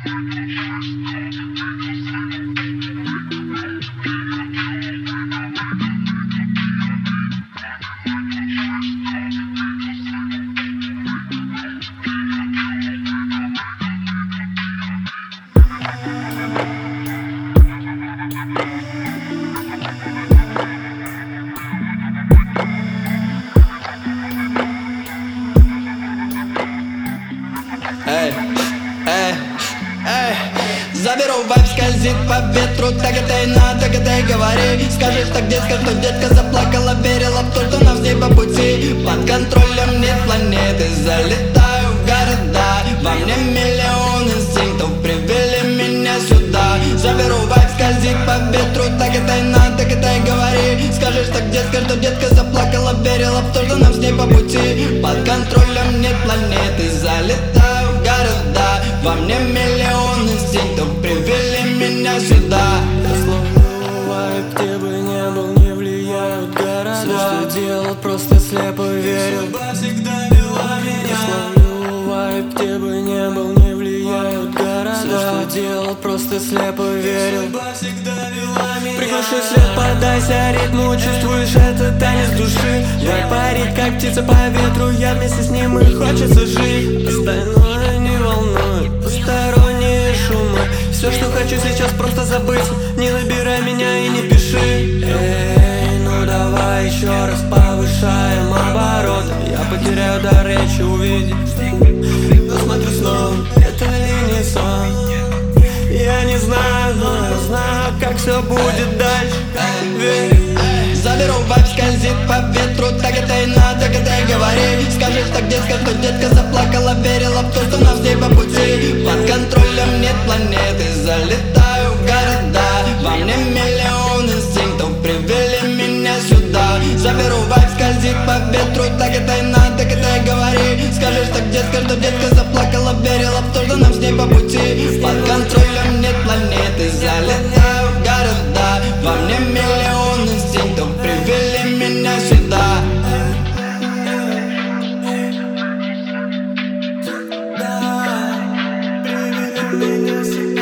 Заберу вайб, скользит по ветру. Так это и надо, так это и говори. Скажешь так, детка, что детка заплакала, верила в то, что нам с ней по пути. Под контролем нет планеты, залетаю в города. Во мне миллион инстинктов привели меня сюда. Заберу вайб, скользит по ветру. Так это и надо, так это и говори. Скажешь так, детка, что детка заплакала, верила в то, что нам с ней по пути. Под контролем нет планеты, залетаю в города. Во мне миллион инстинктов привели меня сюда. Я словлю вайб, где бы не был, не влияют города. Все, что делал, просто слепо верил. Судьба всегда вела меня. Я словлю вайб, где бы не был, не влияют города. Все, что делал, просто слепо верил. Судьба всегда вела меня. Приглуши свет, поддайся ритму, чувствуешь этот танец души. Вайб парит, как птица по ветру, я вместе с ним и хочется жить. Остальное не волнует, посторонние шумы. Все, что хочу сейчас, просто забыть. Не набирай меня и не пиши. Эй, ну давай еще раз повышаем обороты. Я потеряю дар речи, увидеть. Посмотрю снова, это ли не сон. Я не знаю, но я знаю, как все будет дальше. Заберу вайб, скользит по ветру. Так это и надо, так это и говори. Скажешь так, детка, что детка заплакала, верила в то, что нам с ней по пути. Под контролем нет планеты, залетаю в города. Во мне миллион инстинктов привели меня сюда. Заберу вайб, скользит по ветру. Так это и надо, так это и говори. Скажешь так, детка, что детка заплакала, верила в то, что нам с ней по пути. Под контролем нет планеты, залетаю в города. Во мне миллион инстинктов привели меня сюда. Привели меня сюда.